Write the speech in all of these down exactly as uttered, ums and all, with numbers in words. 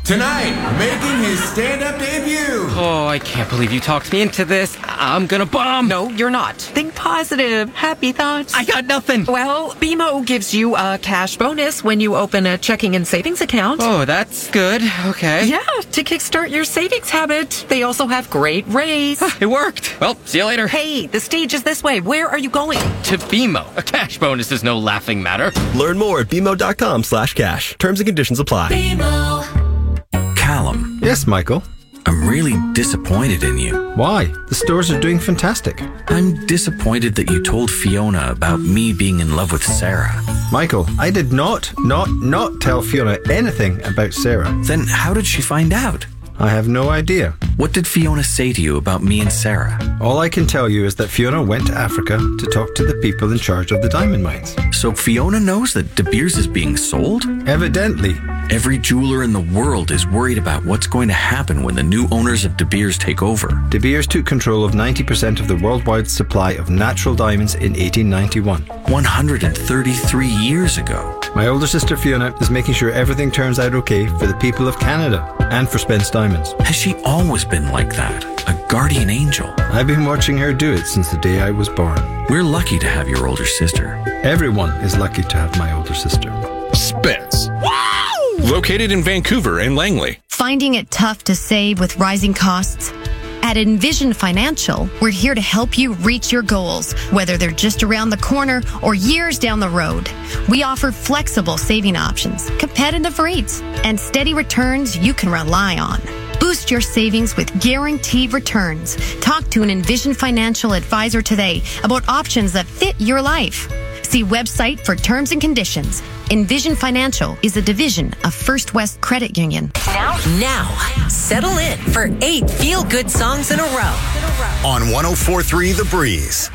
Tonight, making his stand-up debut. Oh, I can't believe you talked me into this. I'm gonna bomb. No, you're not. Think positive. Happy thoughts. I got nothing. Well, B M O gives you a cash bonus when you open a checking and savings account. Oh, that's good. Okay. Yeah, to kickstart your savings habit. They also have great rates. It worked. Well, see you later. Hey, the stage is this way. Where are you going? To B M O. A cash bonus is no laughing matter. Learn more at bmo.com slash cash. Terms and conditions apply. B M O. Callum. Yes, Michael. I'm really disappointed in you. Why? The stores are doing fantastic. I'm disappointed that you told Fiona about me being in love with Sarah. Michael, I did not, not, not tell Fiona anything about Sarah. Then how did she find out? I have no idea. What did Fiona say to you about me and Sarah? All I can tell you is that Fiona went to Africa to talk to the people in charge of the diamond mines. So Fiona knows that De Beers is being sold? Evidently. Every jeweler in the world is worried about what's going to happen when the new owners of De Beers take over. De Beers took control of ninety percent of the worldwide supply of natural diamonds in eighteen ninety-one. one hundred thirty-three years ago. My older sister Fiona is making sure everything turns out okay for the people of Canada and for Spence Diamonds. Has she always been like that? A guardian angel? I've been watching her do it since the day I was born. We're lucky to have your older sister. Everyone is lucky to have my older sister. Spence. Wow! Located in Vancouver and Langley. Finding it tough to save with rising costs? At Envision Financial, we're here to help you reach your goals, whether they're just around the corner or years down the road. We offer flexible saving options, competitive rates, and steady returns you can rely on. Boost your savings with guaranteed returns. Talk to an Envision Financial advisor today about options that fit your life. See website for terms and conditions. Envision Financial is a division of First West Credit Union. Now, now, settle in for eight feel-good songs in a row. On one oh four point three The Breeze.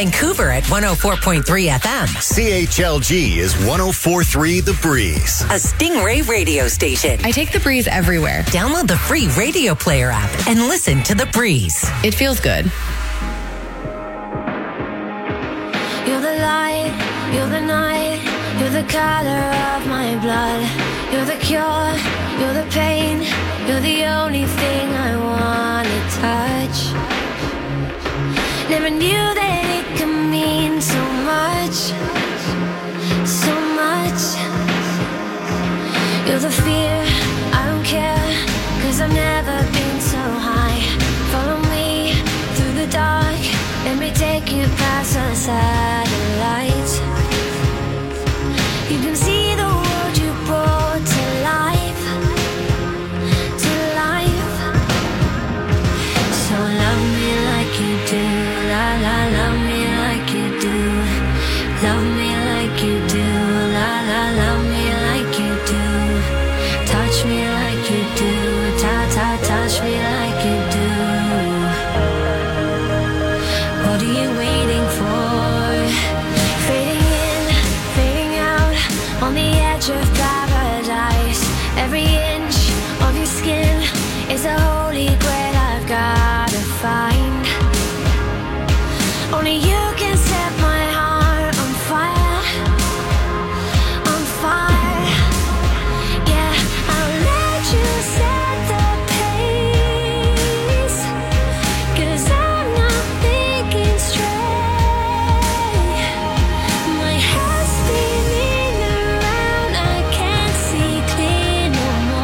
Vancouver at one oh four point three F M. C H L G is one oh four point three The Breeze. A Stingray radio station. I take The Breeze everywhere. Download the free Radio Player app and listen to The Breeze. It feels good. You're the light, you're the night, you're the color of my blood. You're the cure, you're the pain, you're the only thing I wanna touch. Never knew that it could mean so much, so much. You're the fear, I don't care, cause I've never been so high. Follow me through the dark, let me take you past the satellites. You can see the world you brought to life, to life. So love me like you do, la la, love me like you do. Love me like you do, la la, love me like you do. Touch me like you do, ta ta, touch me like you do. What are you waiting for? Fading in, fading out, on the edge of paradise. Every inch of your skin is a holy grail I've gotta find. Only you can set my heart on fire, on fire. Yeah, I'll let you set the pace, cause I'm not thinking straight. My head's spinning around, I can't see clear no more.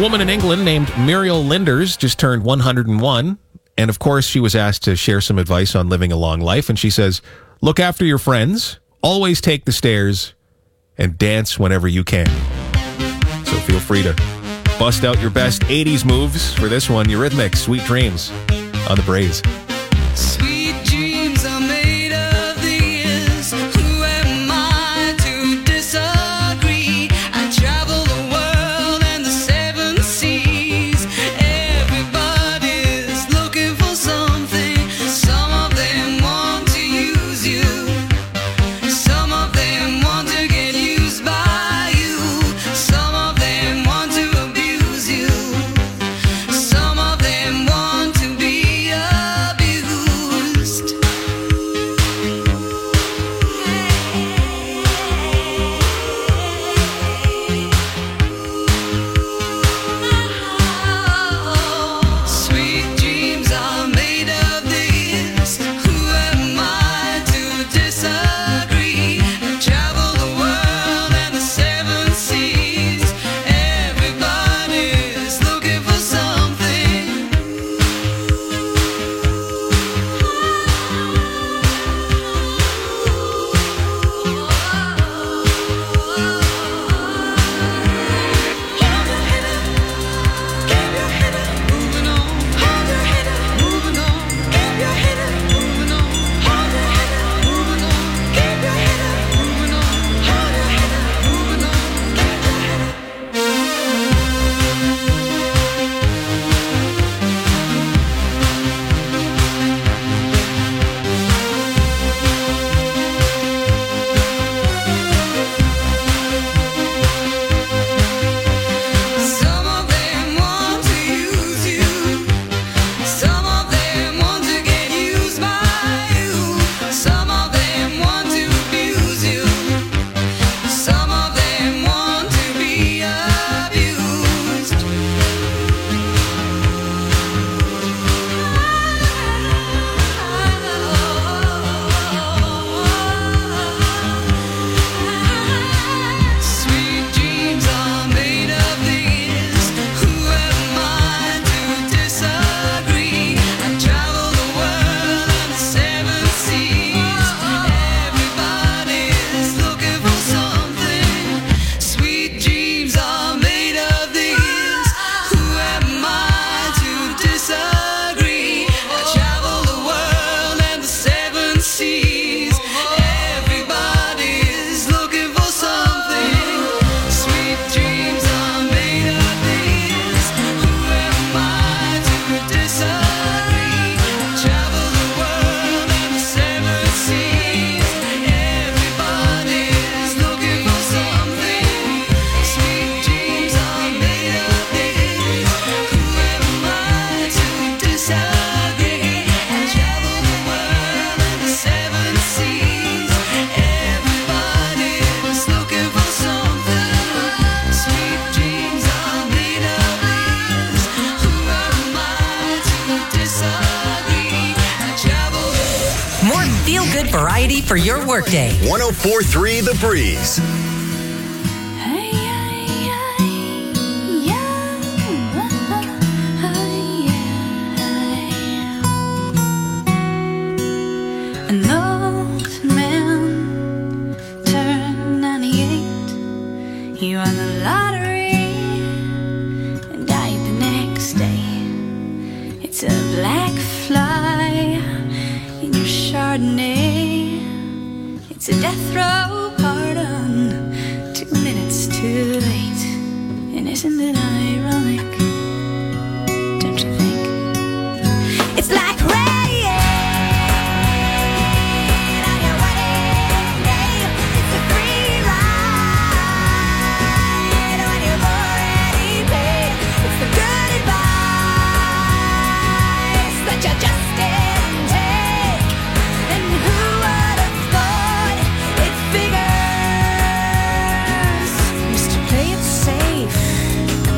woman in England named Muriel Linders just turned one hundred one. And of course, she was asked to share some advice on living a long life. And she says, look after your friends, always take the stairs, and dance whenever you can. So feel free to bust out your best eighties moves for this one. Eurythmics, Sweet Dreams on the Breeze. Sweet dreams are made of these. Who am I to disagree? I travel the world and the seven seas. Everybody's looking for something. Some of them want to use you. Some of them want to get used by you. Some of them want to abuse you. Some of them want to be abused. Sweet dreams are made of this. Who am I to disagree? I travel the world and the seven seas. Everybody's looking for something. Some of them want to use you. Some of them want to get used by you. Some of them want to abuse you. Some of them want to be abused. Sweet dreams are made of these. Who am I to disagree? I travel the world and the seven seas. Everybody's looking for something. Sweet dreams are made of these. Who am I to disagree? I travel the world and the seven seas. Everybody's looking for something. Sweet dreams are made of these. Who am I to disagree? I travel the world and the seven seas. Everybody's looking for something. Sweet dreams are made of these. Who am I to disagree? I travel the world and the seven seas. Everybody's looking for something. Sweet dreams are made of these. Who am I to disagree? I travel. More feel-good variety for your workday. one oh four point three The Breeze. An old man turned ninety-eight. He won the lottery and died the next day. It's a black fly in your Chardonnay. It's a death row pardon, two minutes too late. And isn't it ironic? Don't you think? It's like rain on your wedding day. It's a free ride on your already paid. It's the good advice that you just didn't take. And who would have thought it figures? Used to play it safe.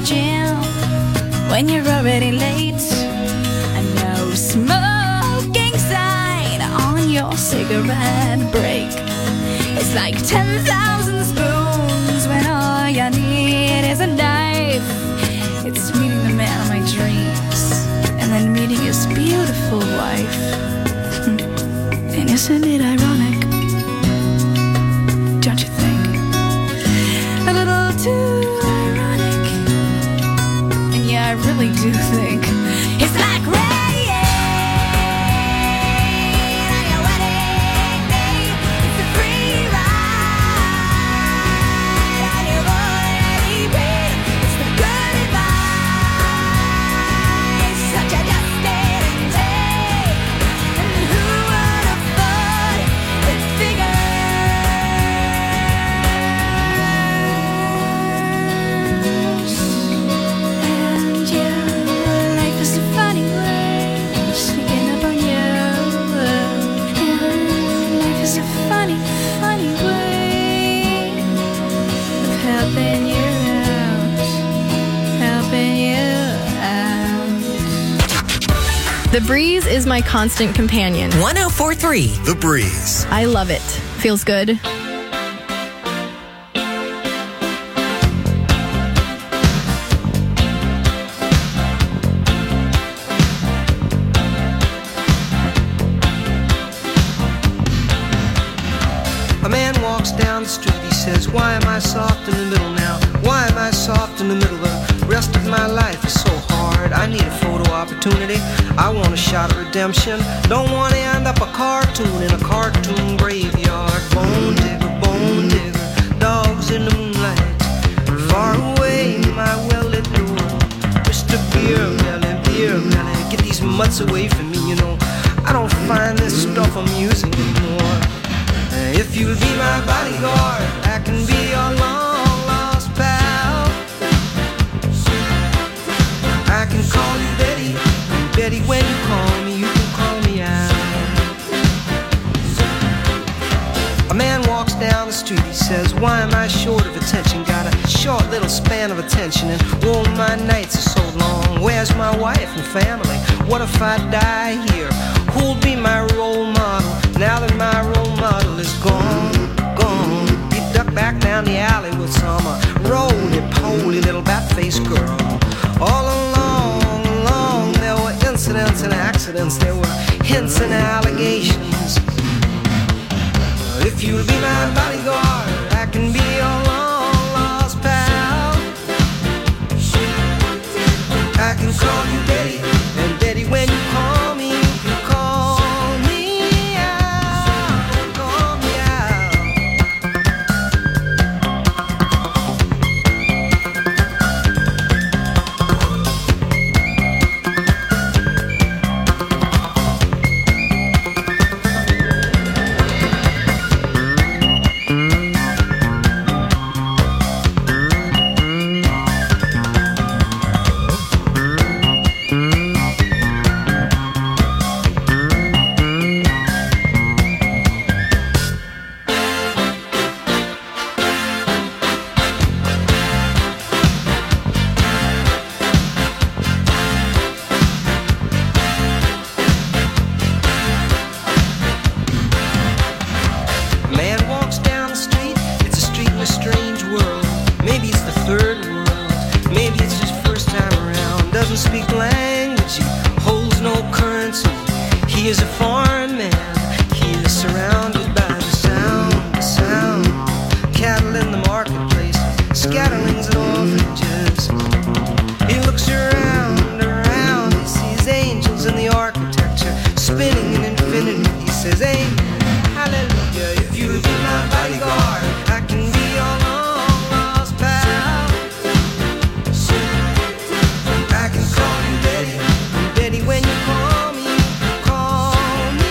gym when you're already late. A no smoking sign on your cigarette break. It's like ten thousand spoons when all you need is a knife. It's meeting the man of my dreams and then meeting his beautiful wife. And isn't it ironic? Don't you think? A little too ironic. And yeah, I really do think it's like rain on your wedding day. It's a free ride on your already paid. It's the good advice such a just didn't take. And who would have thought it figures? And yeah, life is a funny way sneaking up on you. Yeah, life is a funny, funny way of helping you out, helping you out. The breeze is my constant companion. one oh four point three. The Breeze. I love it. Feels good. A man walks down the street, he says, why am I soft in the middle now? Why am I soft in the middle? The rest of my life is so hard. I need a photo opportunity. I want a shot of redemption. Don't want to end up a cartoon in a cartoon graveyard. Bone digger, bone digger, dogs in the moonlight. Far away, my well-lit door. Mister Beer Belly, Beer Belly, get these mutts away from me, you know. I don't find this stuff amusing anymore. If you'll be my bodyguard, I can be your long lost pal. I can call you Betty, and Betty, when you call me, you can call me out. A man walks down the street, he says, why am I short of attention? Got a short little span of attention, and oh, my nights are so long. Where's my wife and family? What if I die here? Who'll be my role model now that my role model is gone, gone? He ducked back down the alley with some uh, roly-poly little bat-faced girl. All along, along, there were incidents and accidents. There were hints and allegations. If you'll be my bodyguard, I can be your long-lost pal. I can call you Betty, and Betty, when you call me, you can call me out, call me out. is a foreign man. He is surrounded by the sound, the sound. Cattle in the marketplace, scatterlings and orphanages. He looks around, around. He sees angels in the architecture, spinning in infinity. He says, amen, hallelujah. If you'll be my bodyguard, I can be your long lost pal. I can call you Betty, Betty when you call me, call me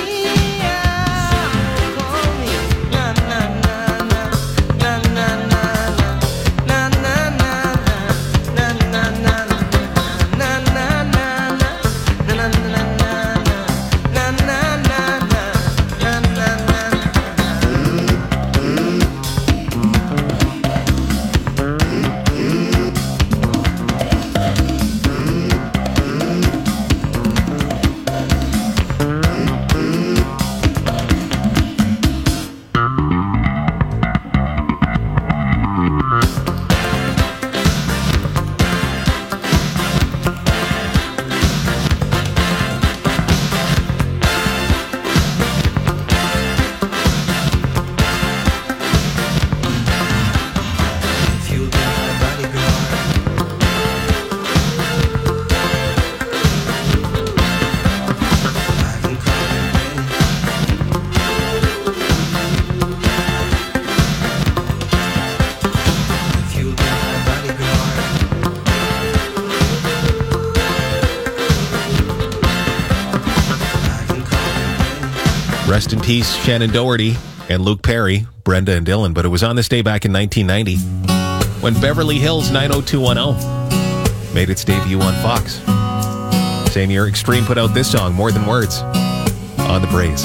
Rest in peace, Shannon Doherty and Luke Perry, Brenda and Dylan. But it was on this day back in nineteen ninety when Beverly Hills nine oh two one oh made its debut on Fox. Same year, Extreme put out this song, More Than Words, on the Braze.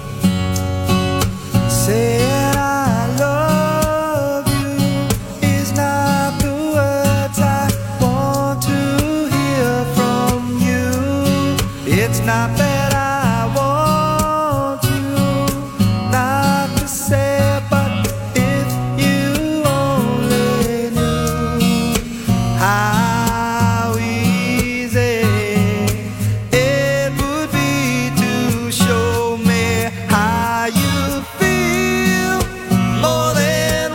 Saying I love you is not the words I want to hear from you. It's not that I want you not to say, but if you only knew how easy it would be to show me how you feel. More than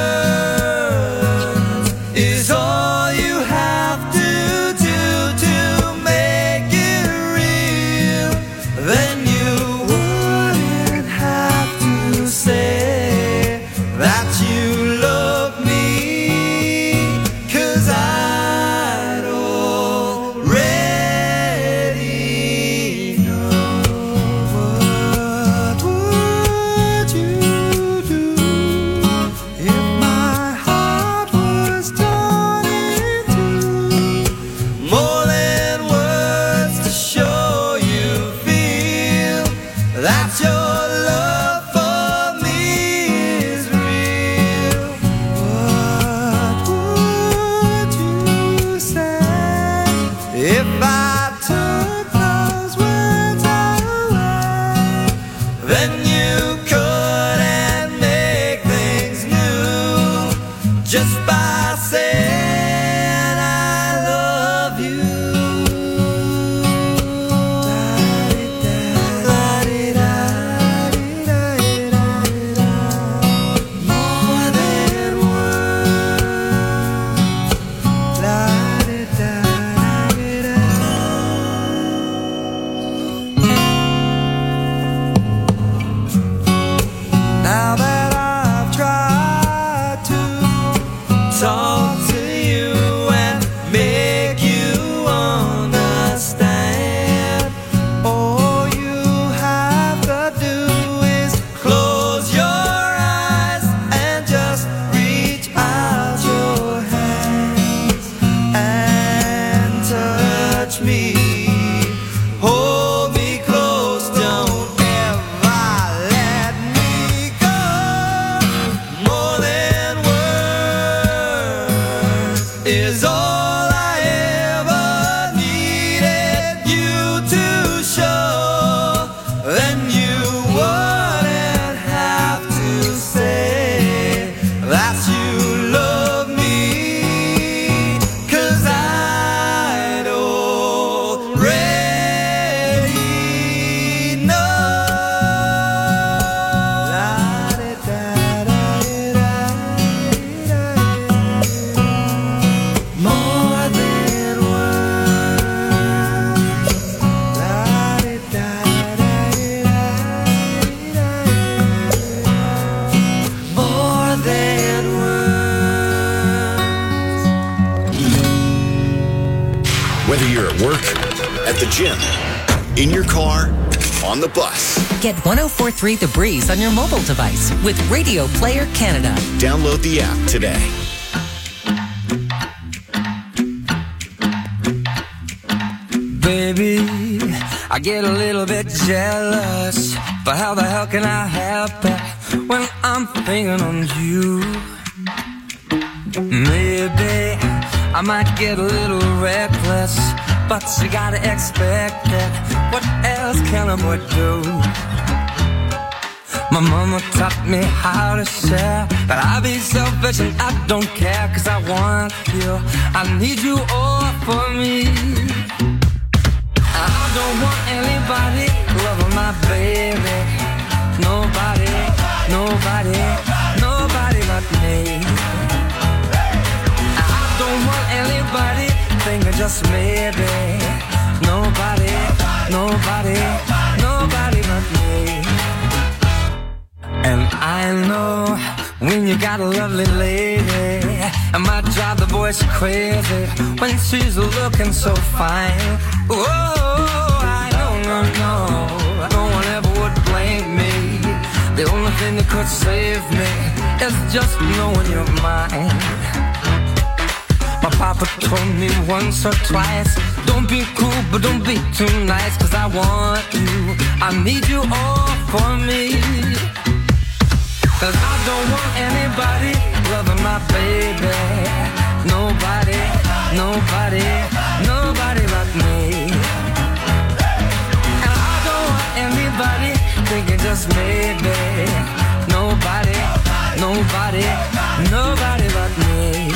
words is all you have to do to make it real. Then you wouldn't have to say that you love me, 'cause I'd already know. What would you do if my heart was torn in two? More than words to show you feel that your love for me is real. What would you say if I took those words away? Then you couldn't make things new just by saying I love you. More than Now that I've tried to talk to you and make you understand, all you have to do is close your eyes and just reach out your hands and touch me. Hold me close, don't ever let me go. More than words is all I ever needed you to show. Then you wouldn't have to say that you love me, 'cause I'd already know. More than words. More than words. Whether you're at work, at the gym, in your car, on the bus, Get one oh four point three The Breeze on your mobile device with Radio Player Canada. download the app today. Baby, I get a little bit jealous, but how the hell can I help it when I'm thinking on you? Maybe I might get a little reckless, but you gotta expect it. What else can a boy do? My mama taught me how to share, but I be selfish and I don't care, 'cause I want you, I need you all for me. I don't want anybody loving my baby. Nobody, nobody, nobody but me. I don't want anybody thinking just maybe. Nobody, nobody, nobody but me. And I know when you got a lovely lady, it might drive the boys crazy when she's looking so fine. Oh, I know, no, no, no one ever would blame me. The only thing that could save me is just knowing you're mine. My papa told me once or twice, don't be cruel, but don't be too nice. Cause I want you, I need you all for me. Cause I don't want anybody loving my baby. Nobody, nobody, nobody but me. And I don't want anybody thinking just maybe. Nobody, nobody, nobody but me.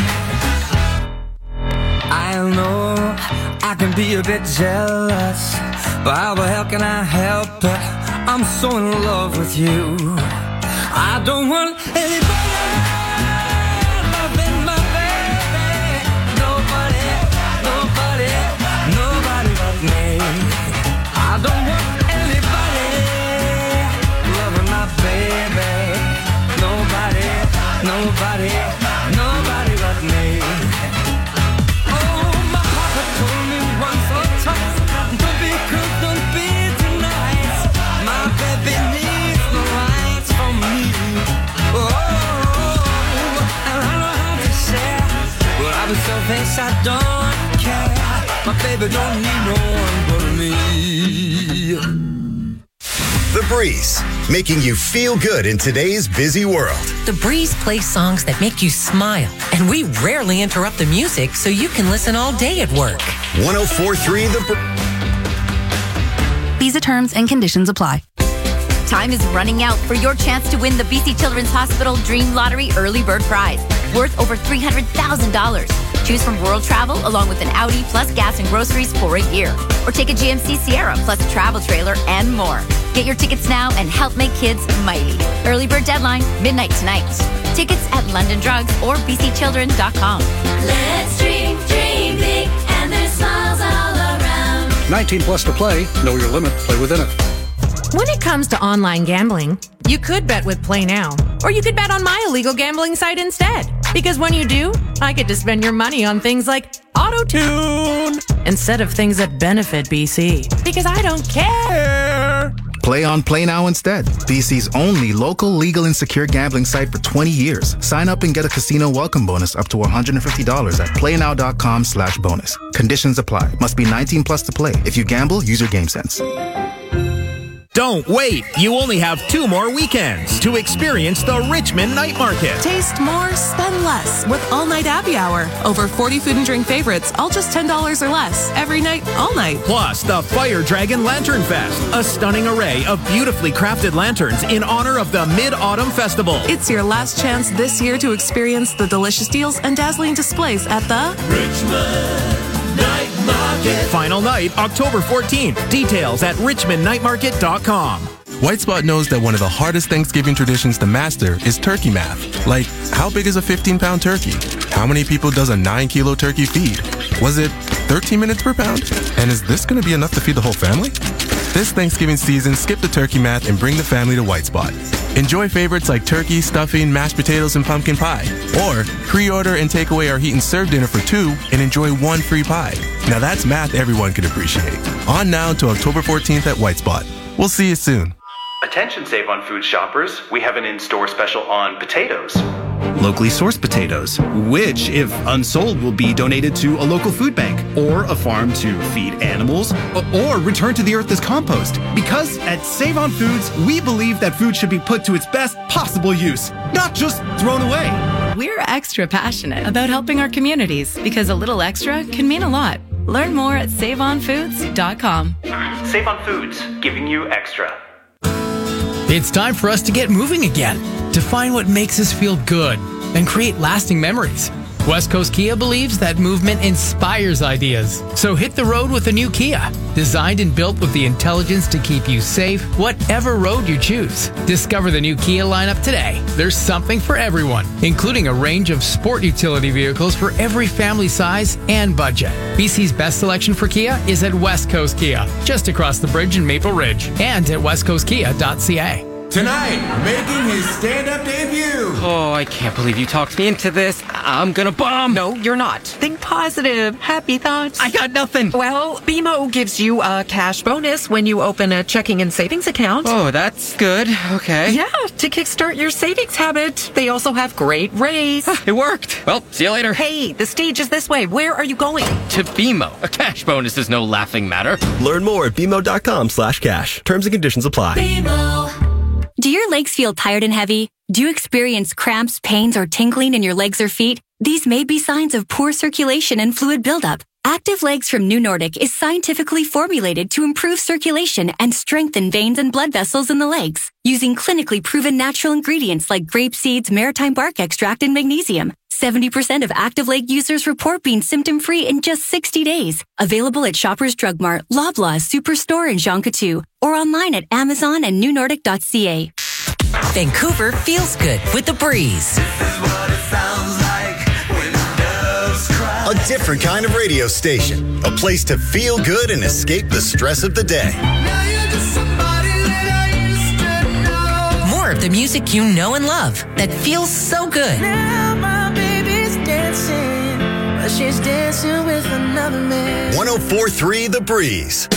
I know I can be a bit jealous, but how the hell can I help it? I'm so in love with you. I don't want anybody loving my baby. Nobody, nobody, nobody but me. I don't want anybody loving my baby. Nobody, nobody, nobody but me. Selfish, I don't care. My baby don't need no one but me. The Breeze, making you feel good in today's busy world. The Breeze plays songs that make you smile, and we rarely interrupt the music so you can listen all day at work. one oh four point three The Breeze. Visa terms and conditions apply. Time is running out for your chance to win the B C Children's Hospital Dream Lottery Early Bird Prize, worth over three hundred thousand dollars. Choose from World Travel along with an Audi plus gas and groceries for a year. Or take a G M C Sierra plus a travel trailer and more. Get your tickets now and help make kids mighty. Early bird deadline, midnight tonight. Tickets at London Drugs or b c children dot com. Let's dream, dream big, and there's smiles all around. nineteen plus to play. Know your limit. Play within it. When it comes to online gambling, you could bet with Play Now, or you could bet on my illegal gambling site instead. Because when you do, I get to spend your money on things like Auto-Tune instead of things that benefit B C. Because I don't care. Play on Play Now instead. B C's only local, legal, and secure gambling site for twenty years. Sign up and get a casino welcome bonus up to one hundred fifty dollars at playnow.com slash bonus. Conditions apply. Must be nineteen plus to play. If you gamble, use your game sense. Don't wait. You only have two more weekends to experience the Richmond Night Market. Taste more, spend less with all-night happy hour. Over forty food and drink favorites, all just ten dollars or less. Every night, all night. Plus, the Fire Dragon Lantern Fest, a stunning array of beautifully crafted lanterns in honor of the Mid-Autumn Festival. It's your last chance this year to experience the delicious deals and dazzling displays at the Richmond Night Market. Final night, October fourteenth. Details at richmond night market dot com. White Spot knows that one of the hardest Thanksgiving traditions to master is turkey math. Like, how big is a fifteen pound turkey? How many people does a nine kilo turkey feed? Was it thirteen minutes per pound? And is this going to be enough to feed the whole family? This Thanksgiving season, skip the turkey math and bring the family to White Spot. Enjoy favorites like turkey, stuffing, mashed potatoes, and pumpkin pie. Or pre-order and take away our heat and serve dinner for two and enjoy one free pie. Now that's math everyone could appreciate. On now to October fourteenth at White Spot. We'll see you soon. Attention Save on Food shoppers, we have an in-store special on potatoes. Locally sourced potatoes, which, if unsold, will be donated to a local food bank or a farm to feed animals or return to the earth as compost. Because at Save on Foods, we believe that food should be put to its best possible use, not just thrown away. We're extra passionate about helping our communities because a little extra can mean a lot. Learn more at save on foods dot com. Save on Foods, giving you extra. It's time for us to get moving again, to find what makes us feel good and create lasting memories. West Coast Kia believes that movement inspires ideas. So hit the road with a new Kia, designed and built with the intelligence to keep you safe, whatever road you choose. Discover the new Kia lineup today. There's something for everyone, including a range of sport utility vehicles for every family size and budget. B C's best selection for Kia is at West Coast Kia, just across the bridge in Maple Ridge, and at west coast kia dot c a. Tonight, making his stand-up debut. Oh, I can't believe you talked me into this. I'm gonna bomb. No, you're not. Think positive. Happy thoughts. I got nothing. Well, B M O gives you a cash bonus when you open a checking and savings account. Oh, that's good. Okay. Yeah, to kickstart your savings habit. They also have great rates. It worked. Well, see you later. Hey, the stage is this way. Where are you going? To B M O. A cash bonus is no laughing matter. Learn more at bmo.com slash cash. Terms and conditions apply. B M O. Do your legs feel tired and heavy? Do you experience cramps, pains, or tingling in your legs or feet? These may be signs of poor circulation and fluid buildup. Active Legs from New Nordic is scientifically formulated to improve circulation and strengthen veins and blood vessels in the legs, using clinically proven natural ingredients like grape seeds, maritime bark extract, and magnesium. seventy percent of Active Leg users report being symptom-free in just sixty days. Available at Shoppers Drug Mart, Loblaws, Superstore, and Jean Coutu, or online at Amazon and new nordic dot c a. Vancouver feels good with The Breeze. A different kind of radio station. A place to feel good and escape the stress of the day. More of the music you know and love that feels so good. Now my baby's dancing, but she's dancing with another man. one oh four point three The Breeze.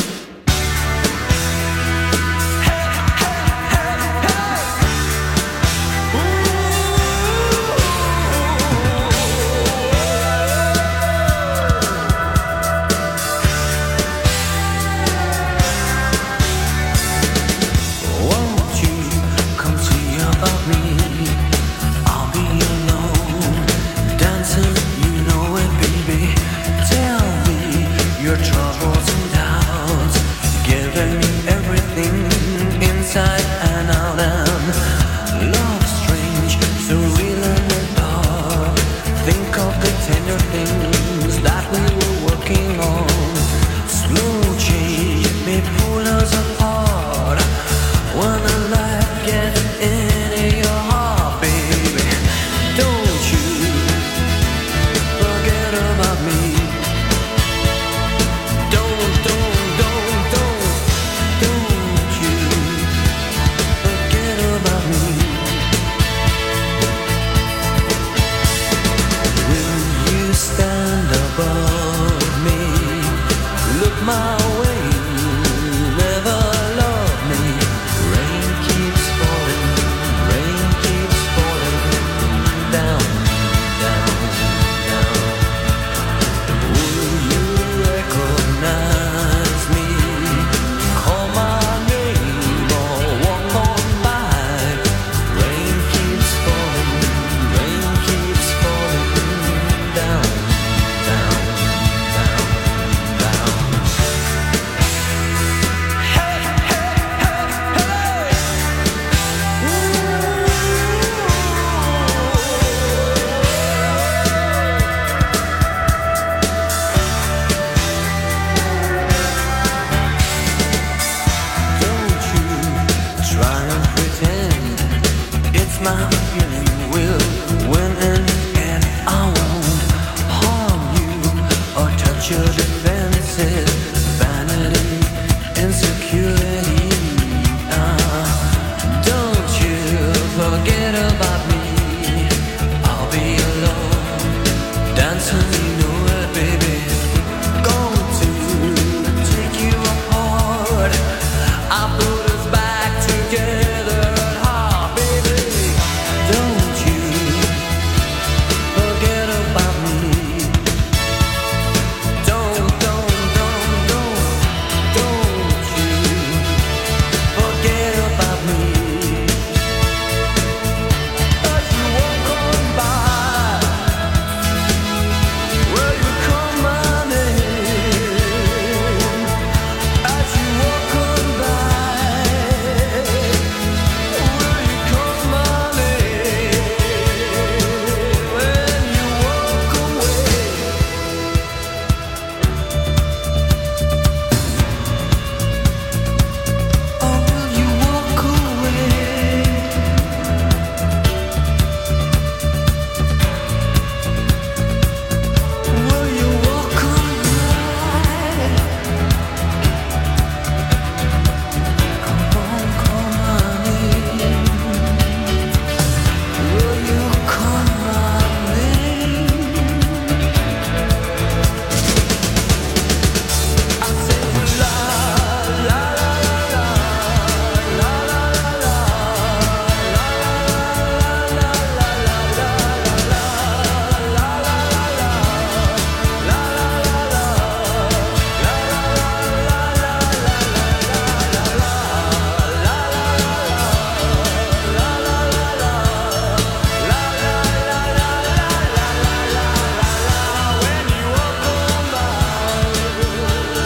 Don't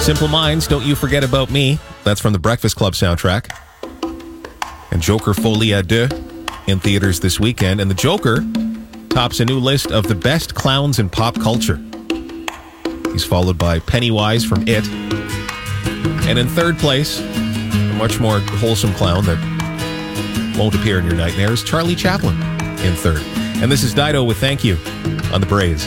Simple Minds, Don't You Forget About Me. That's from the Breakfast Club soundtrack. And Joker Folie à Deux in theaters this weekend. And the Joker tops a new list of the best clowns in pop culture. He's followed by Pennywise from It. And in third place, a much more wholesome clown that won't appear in your nightmares, Charlie Chaplin in third. And this is Dido with Thank You on the Braze.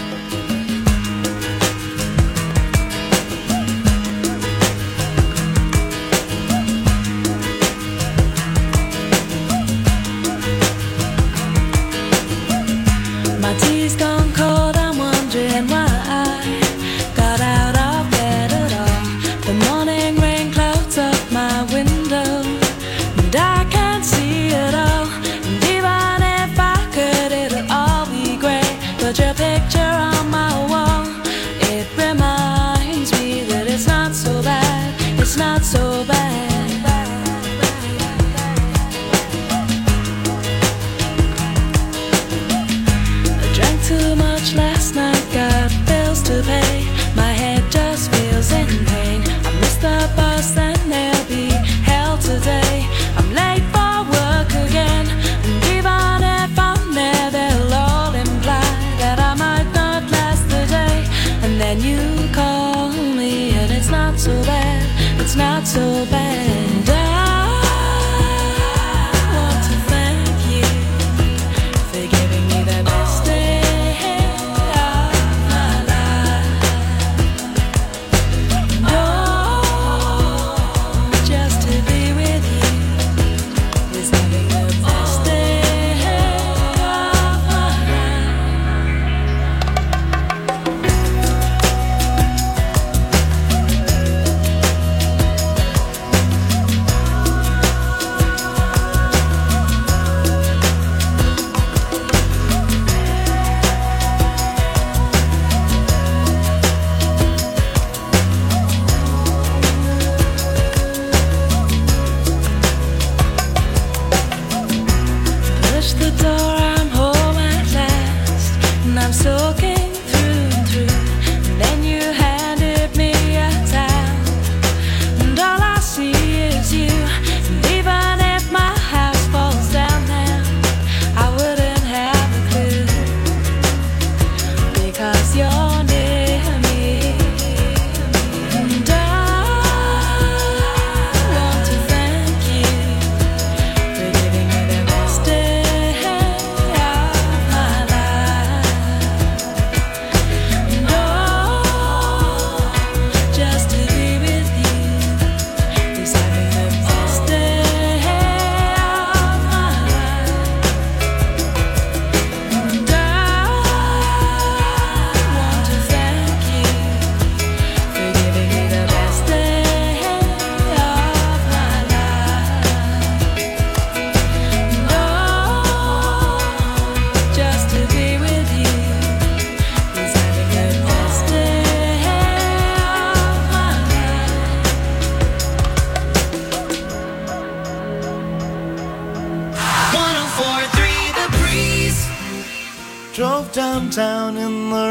Downtown in the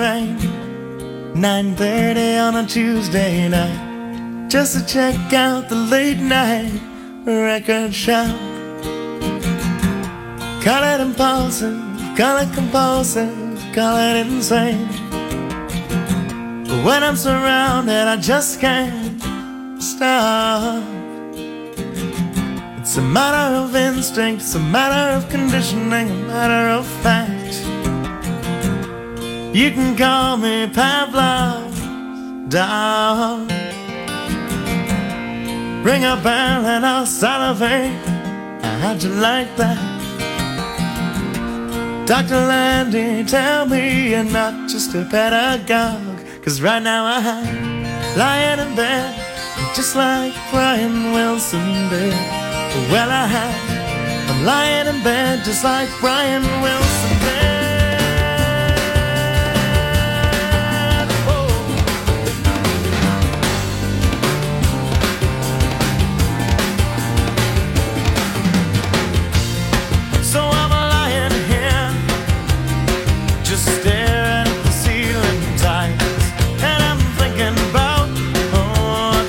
rain, nine thirty on a Tuesday night, just to check out the late night record shop. Call it impulsive, call it compulsive, call it insane, but when I'm surrounded I just can't stop. It's a matter of instinct, it's a matter of conditioning, a matter of fact. You can call me Pavlov's dog. Ring a bell and I'll salivate. How'd you like that? Doctor Landy, tell me you're not just a pedagogue. Cause right now I'm lying in bed, just like Brian Wilson did. Well, I, I'm lying in bed, just like Brian Wilson did. Staring at the ceiling tight, and I'm thinking about all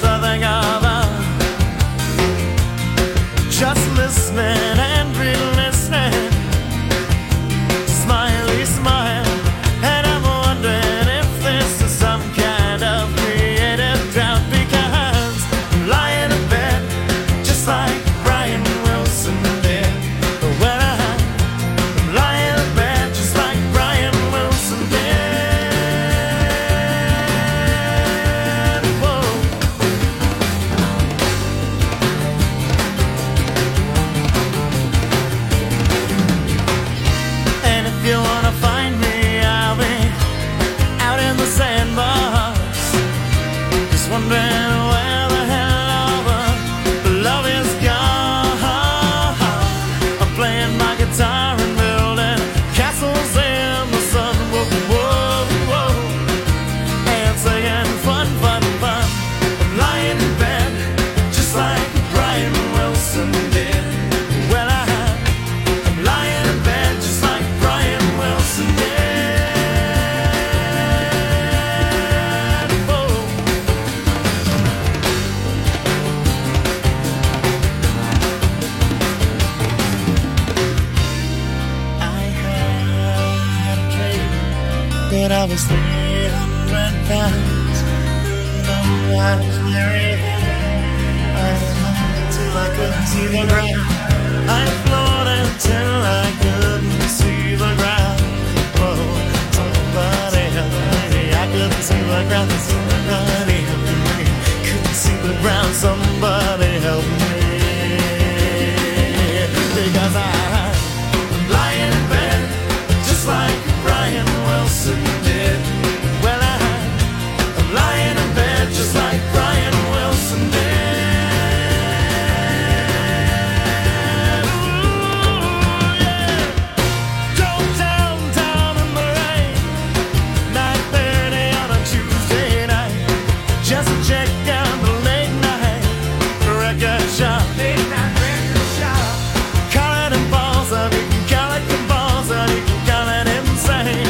just wondering where the hell all the love is gone. I'm playing my guitar and building castles in the sun. Whoa, whoa, whoa. And singing fun, fun, fun. I'm lying in bed just like Brian Wilson did. Well, I, I'm lying in bed just like Brian Wilson did. That I was three hundred pounds. No, I was very high. I floated till I couldn't see the ground. I floated till I couldn't see the ground. Oh, somebody help me. I couldn't see the ground. Somebody help me. Couldn't see the ground. Somebody help me. Because I'm lying in bed just like Brian Wilson did. Well, I, I'm lying in bed just like Brian Wilson did. Ooh, yeah. Drove downtown in the rain, nine thirty on a Tuesday night, just to check out the late night record shop. Late night record shop. Call it a balls up, you can call it the balls up, you can call it insane.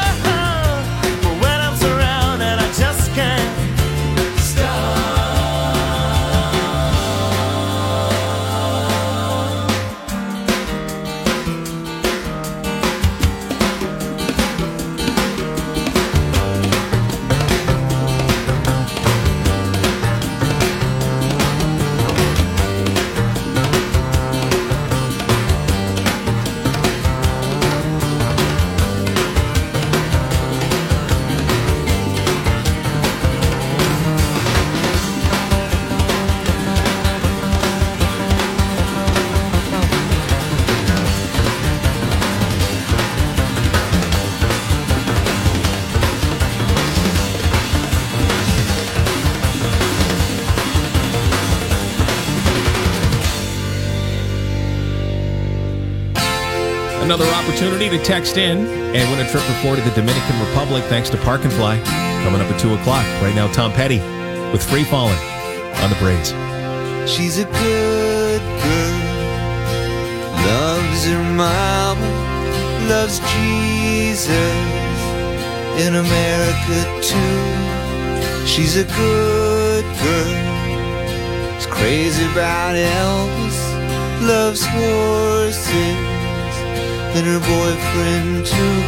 Another opportunity to text in and win a trip report to the Dominican Republic thanks to Park and Fly. Coming up at two o'clock. Right now, Tom Petty with Free Fallin' on the Braids. She's a good girl, loves her mama, loves Jesus, in America too. She's a good girl, is crazy about Elvis, loves horses, and her boyfriend too.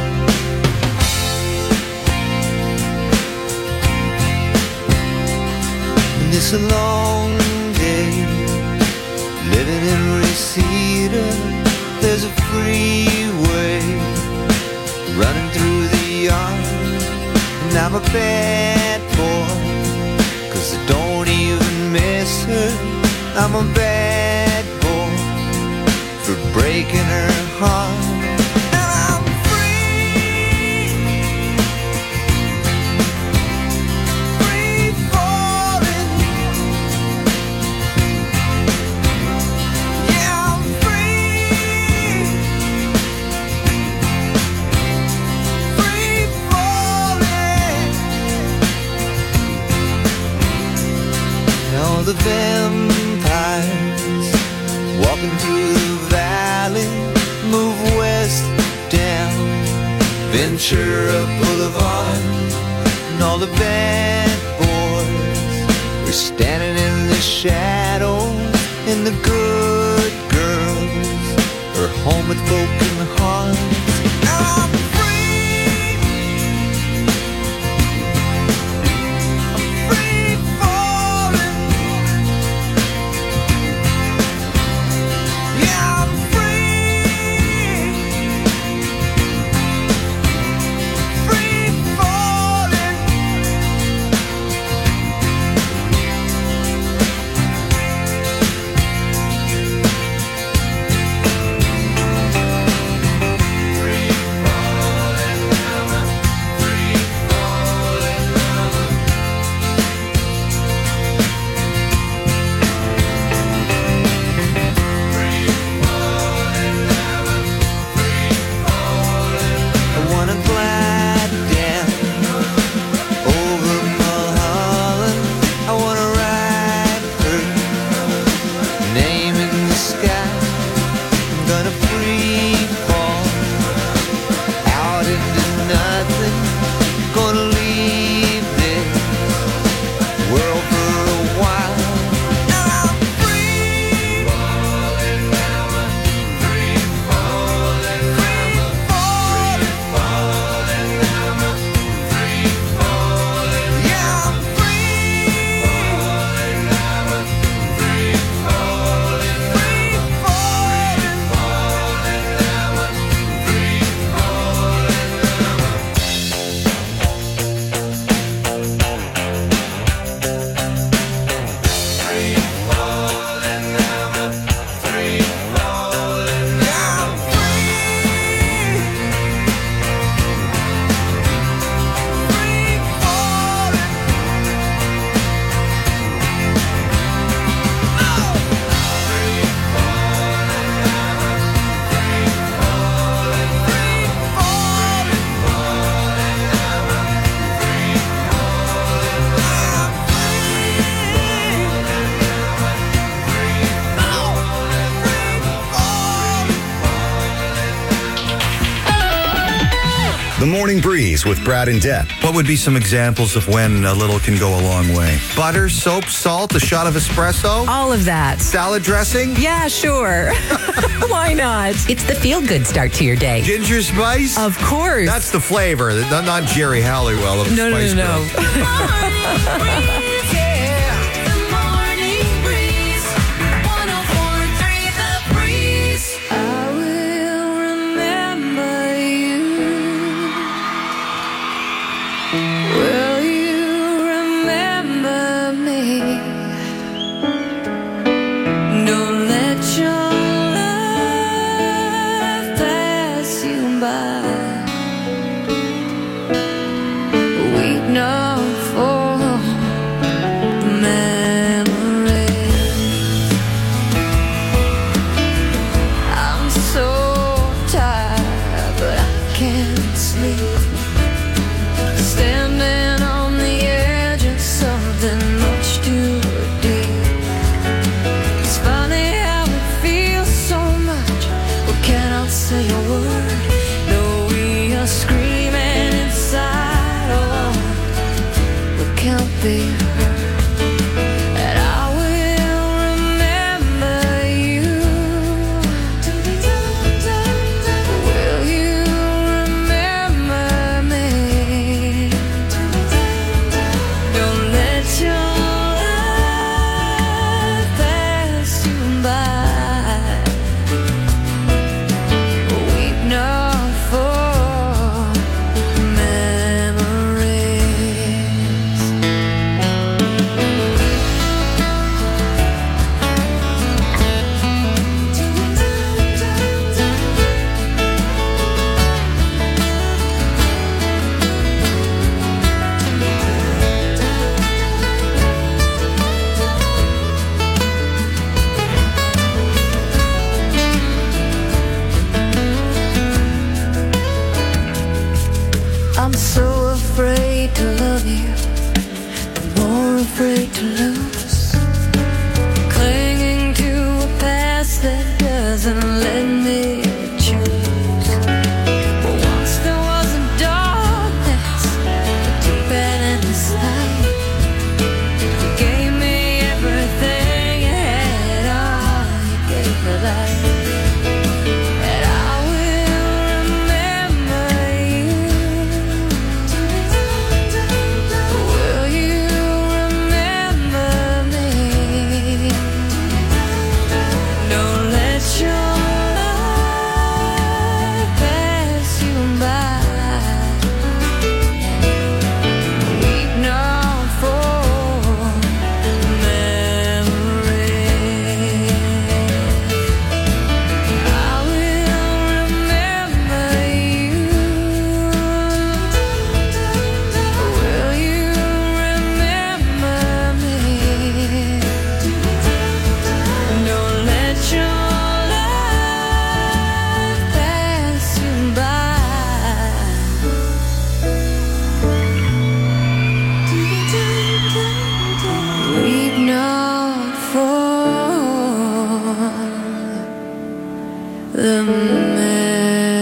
And it's a long day living in Reseda. There's a freeway running through the yard, and I'm a bad boy, 'cause I don't even miss her. I'm a bad boy for breaking her heart. And I'm free, free falling. Yeah, I'm free, free falling. Now the vampires walking through the valley move west down Ventura Boulevard, and all the bad boys are standing in the shadows, and the good girls are home with broken hearts. I'm free, I'm free falling. Yeah, I'm free, free falling. The Morning Breeze with Brad and Deb. What would be some examples of when a little can go a long way? Butter, soap, salt, a shot of espresso? All of that. Salad dressing? Yeah, sure. Why not? It's the feel-good start to your day. Ginger spice? Of course. That's the flavor, not, not Jerry Halliwell of the No, no, Spice no, Girls. no. I will remember you. Will you remember me? Don't let your love pass you by. Weep not for memories. I'm so tired, but I can't sleep. Standing on the edge of something much too deep. It's funny how it feels so much. We cannot say a word. No, we are screaming inside. Oh, we can't be heard. And I will remember you. Will you remember me? Don't let your life pass you by. Weep not for memories. I'm so afraid to love you, more afraid to lose. Clinging to a past that doesn't let me choose. But once there was a darkness, a deep and endless night. You gave me everything you had, oh, you gave me life. And I will remember you. Will you remember me? Don't let your life pass you by. Weep not for memories. I will remember you. Will you remember me? Don't let your life pass you by. Weep not for the memory.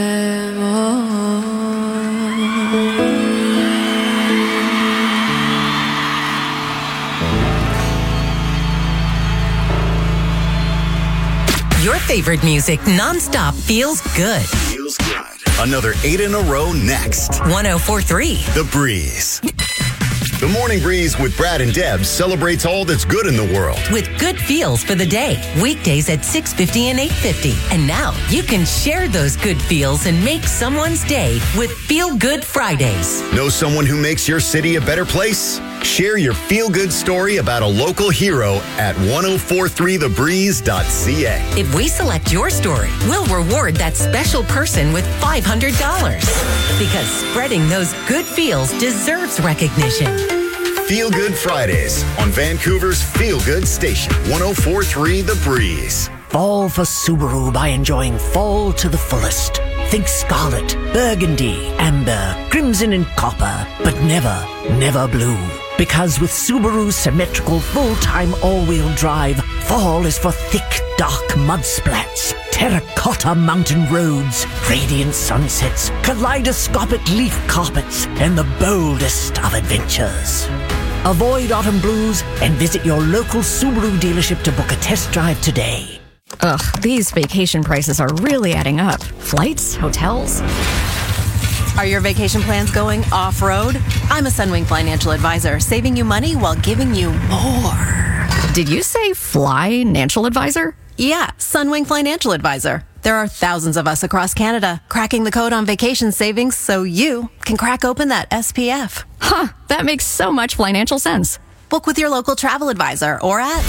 Your favorite music nonstop feels good. Feels good. Another eight in a row next. one oh four point three The Breeze. The Morning Breeze with Brad and Deb celebrates all that's good in the world. With good feels for the day. Weekdays at six fifty and eight fifty. And now you can share those good feels and make someone's day with Feel Good Fridays. Know someone who makes your city a better place? Share your feel-good story about a local hero at ten forty-three the breeze dot c a. If we select your story, we'll reward that special person with five hundred dollars. Because spreading those good feels deserves recognition. Feel Good Fridays on Vancouver's Feel Good Station, ten forty-three The Breeze. Fall for Subaru by enjoying fall to the fullest. Think scarlet, burgundy, amber, crimson and copper, but never, never blue. Because with Subaru's symmetrical full-time all-wheel drive, fall is for thick, dark mud splats, terracotta mountain roads, radiant sunsets, kaleidoscopic leaf carpets, and the boldest of adventures. Avoid autumn blues and visit your local Subaru dealership to book a test drive today. Ugh, these vacation prices are really adding up. Flights, hotels. Are your vacation plans going off-road? I'm a Sunwing financial advisor, saving you money while giving you more. Did you say fly-nancial advisor? Yeah, Sunwing Financial Advisor. There are thousands of us across Canada cracking the code on vacation savings so you can crack open that S P F. Huh, that makes so much financial sense. Book with your local travel advisor or at...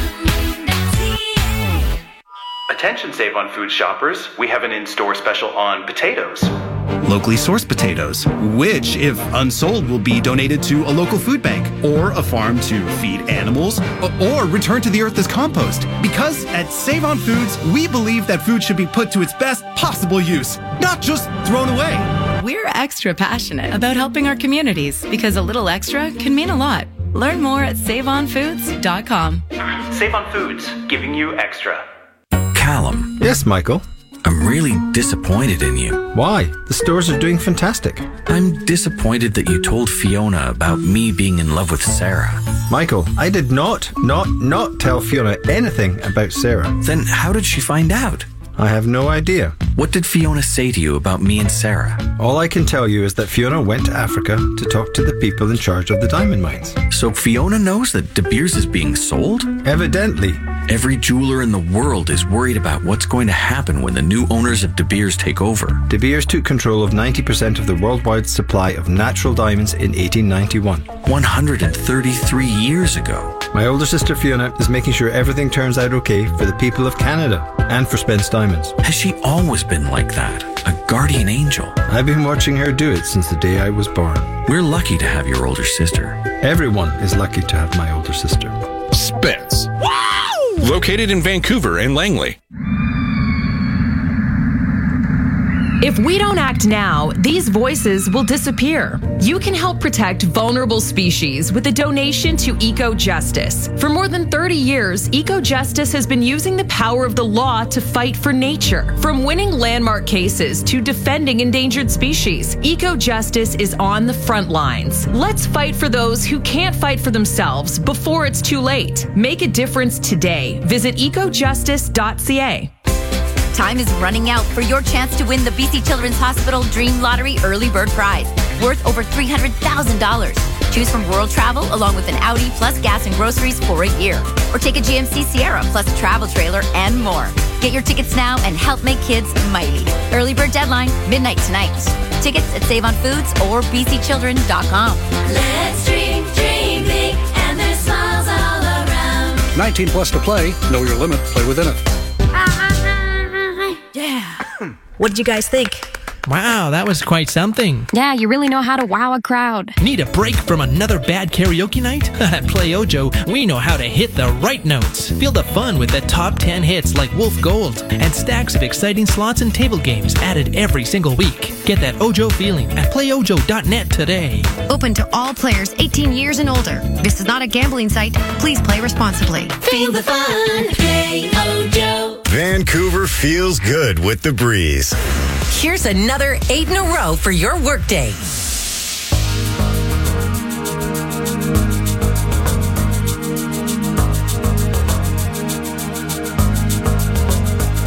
Attention Save on Food shoppers, we have an in-store special on potatoes. Locally sourced potatoes, which, if unsold, will be donated to a local food bank or a farm to feed animals or return to the earth as compost. Because at Save on Foods, we believe that food should be put to its best possible use, not just thrown away. We're extra passionate about helping our communities because a little extra can mean a lot. Learn more at save on foods dot com. Save on Foods, giving you extra. Callum. Yes, Michael. I'm really disappointed in you. Why? The stores are doing fantastic. I'm disappointed that you told Fiona about me being in love with Sarah. Michael, I did not, not, not tell Fiona anything about Sarah. Then how did she find out? I have no idea. What did Fiona say to you about me and Sarah? All I can tell you is that Fiona went to Africa to talk to the people in charge of the diamond mines. So Fiona knows that De Beers is being sold? Evidently. Every jeweler in the world is worried about what's going to happen when the new owners of De Beers take over. De Beers took control of ninety percent of the worldwide supply of natural diamonds in eighteen ninety-one. one hundred thirty-three years ago. My older sister Fiona is making sure everything turns out okay for the people of Canada and for Spence Diamonds. Has she always been like that? A guardian angel? I've been watching her do it since the day I was born. We're lucky to have your older sister. Everyone is lucky to have my older sister. Spence. Wow! Located in Vancouver and Langley. If we don't act now, these voices will disappear. You can help protect vulnerable species with a donation to EcoJustice. For more than thirty years, EcoJustice has been using the power of the law to fight for nature. From winning landmark cases to defending endangered species, EcoJustice is on the front lines. Let's fight for those who can't fight for themselves before it's too late. Make a difference today. Visit eco justice dot c a. Time is running out for your chance to win the B C Children's Hospital Dream Lottery Early Bird Prize, worth over three hundred thousand dollars. Choose from World Travel along with an Audi plus gas and groceries for a year. Or take a G M C Sierra plus a travel trailer and more. Get your tickets now and help make kids mighty. Early bird deadline, midnight tonight. Tickets at Save on Foods or b c children dot com. Let's dream, dream big, and there's smiles all around. nineteen plus to play. Know your limit. Play within it. Yeah. What did you guys think? Wow, that was quite something. Yeah, you really know how to wow a crowd. Need a break from another bad karaoke night? At Play Ojo, we know how to hit the right notes. Feel the fun with the top ten hits like Wolf Gold and stacks of exciting slots and table games added every single week. Get that Ojo feeling at play ojo dot net today. Open to all players eighteen years and older. This is not a gambling site. Please play responsibly. Feel the fun. Play Ojo. Vancouver feels good with the breeze. Here's another eight in a row for your workday.